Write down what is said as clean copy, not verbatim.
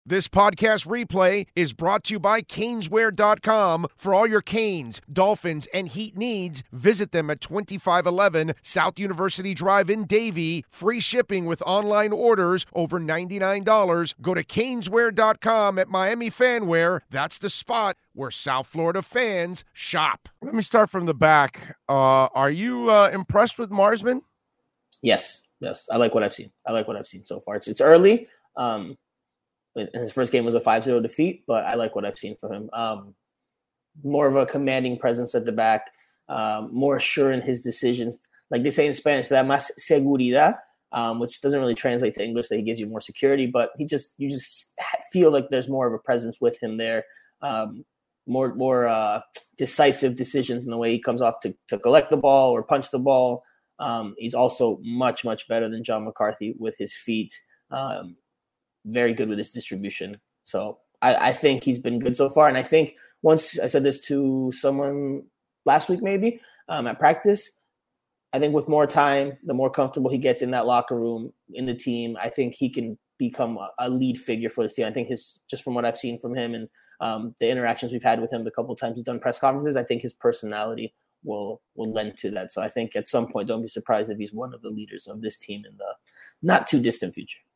This podcast replay is brought to you by Caneswear.com. For all your Canes, Dolphins, and Heat needs, visit them at 2511 South University Drive in Davie. Free shipping with online orders over $99. Go to Caneswear.com at Miami Fanwear. That's the spot where South Florida fans shop. Let me start from the back. Are you impressed with Marsman? Yes. I like what I've seen. So far. It's early. And his first game was a 5-0 defeat, but I like what I've seen from him. More of a commanding presence at the back, more sure in his decisions. Like they say in Spanish, that más seguridad, which doesn't really translate to English, that he gives you more security, but you just feel like there's more of a presence with him there. More decisive decisions in the way he comes off to collect the ball or punch the ball. He's also much, much better than John McCarthy with his feet. Very good with his distribution. So I think he's been good so far. And I think once I said this to someone last week, maybe at practice, I think with more time, the more comfortable he gets in that locker room, in the team, I think he can become a lead figure for this team. I think just from what I've seen from him and the interactions we've had with him, the couple of times he's done press conferences, I think his personality will lend to that. So I think at some point, don't be surprised if he's one of the leaders of this team in the not too distant future.